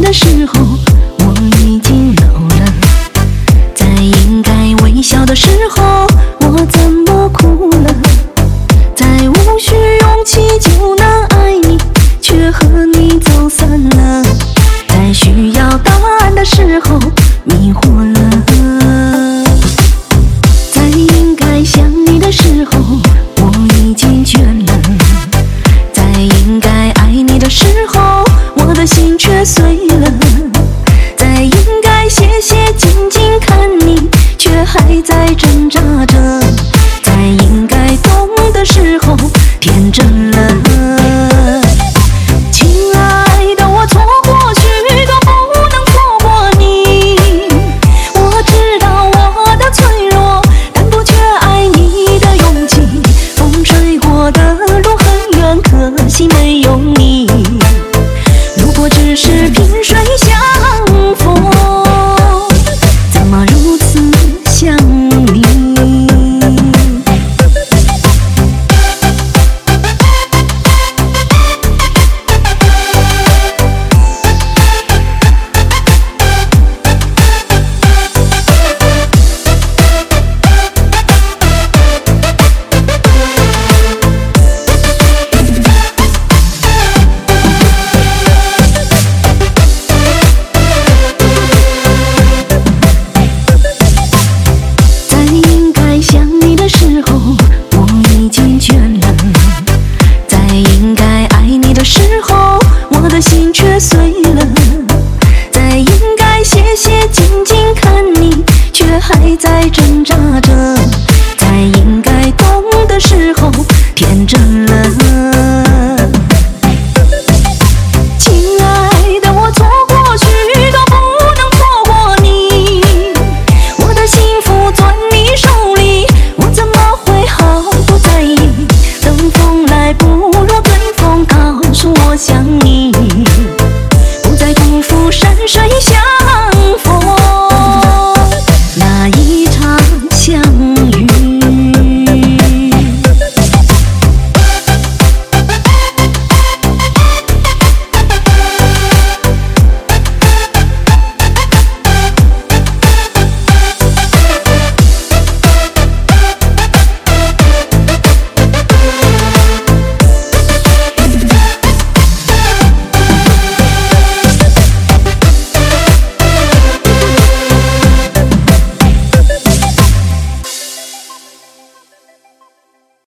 的时候，我已经老了。在应该微笑的时候，我怎么哭了？在无需勇气就能爱你，却和你走散了。在需要答案的时候，迷惑了。在应该想你的时候，我已经倦了。在应该爱你的时候，我的心却碎了。在应该谢谢静静看你，却还在挣扎着。在应该懂的时候，天真了。亲爱的，我错过许多，不能错过你。我知道我的脆弱，但不缺爱你的勇气。风吹过的路很远，可惜没有你。如果只是萍水相逢，怎么如此想你？心却碎了，在应该谢谢静静看你，却还在挣扎着。